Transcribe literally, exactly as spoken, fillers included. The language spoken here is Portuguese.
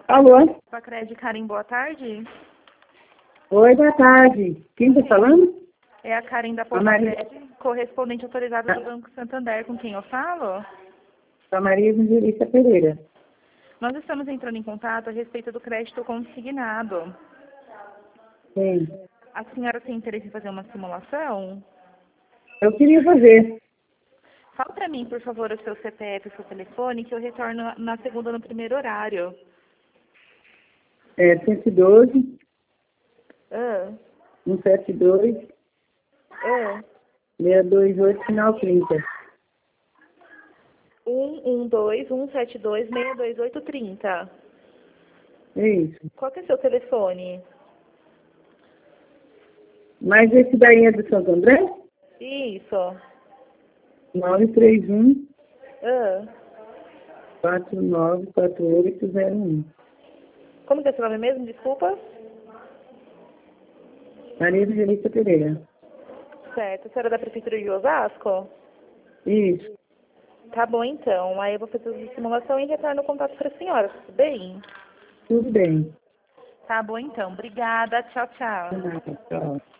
Alô? Pacred Karen, boa tarde. Oi, boa tarde. Quem está falando? É a Karen da A Maria, Pacred, correspondente autorizada do Banco Santander, com quem eu falo. a Maria Evangelista Pereira. Nós estamos entrando em contato a respeito do crédito consignado. Sim. A senhora tem interesse em fazer uma simulação? Eu queria fazer. Fala para mim, por favor, o seu C P F e o seu telefone, que eu retorno na segunda, no primeiro horário. É cento e doze, Ah, cento e setenta e dois, ah. seiscentos e vinte e oito, final trinta. um um dois, um sete dois, seis dois oito, trinta. É isso. Qual que é o seu telefone? Mas esse daí é do Santo André? Isso. nove três um, Ah. quatro nove quatro oito zero um. Como que é seu nome mesmo? Desculpa. Maria Evangelista Pereira. Certo. A senhora é da Prefeitura de Osasco? Isso. Tá bom, então. Aí eu vou fazer a simulação e retorno o contato para a senhora, tudo bem? Tudo bem. Tá bom, então. Obrigada. Tchau, tchau. De nada, tchau.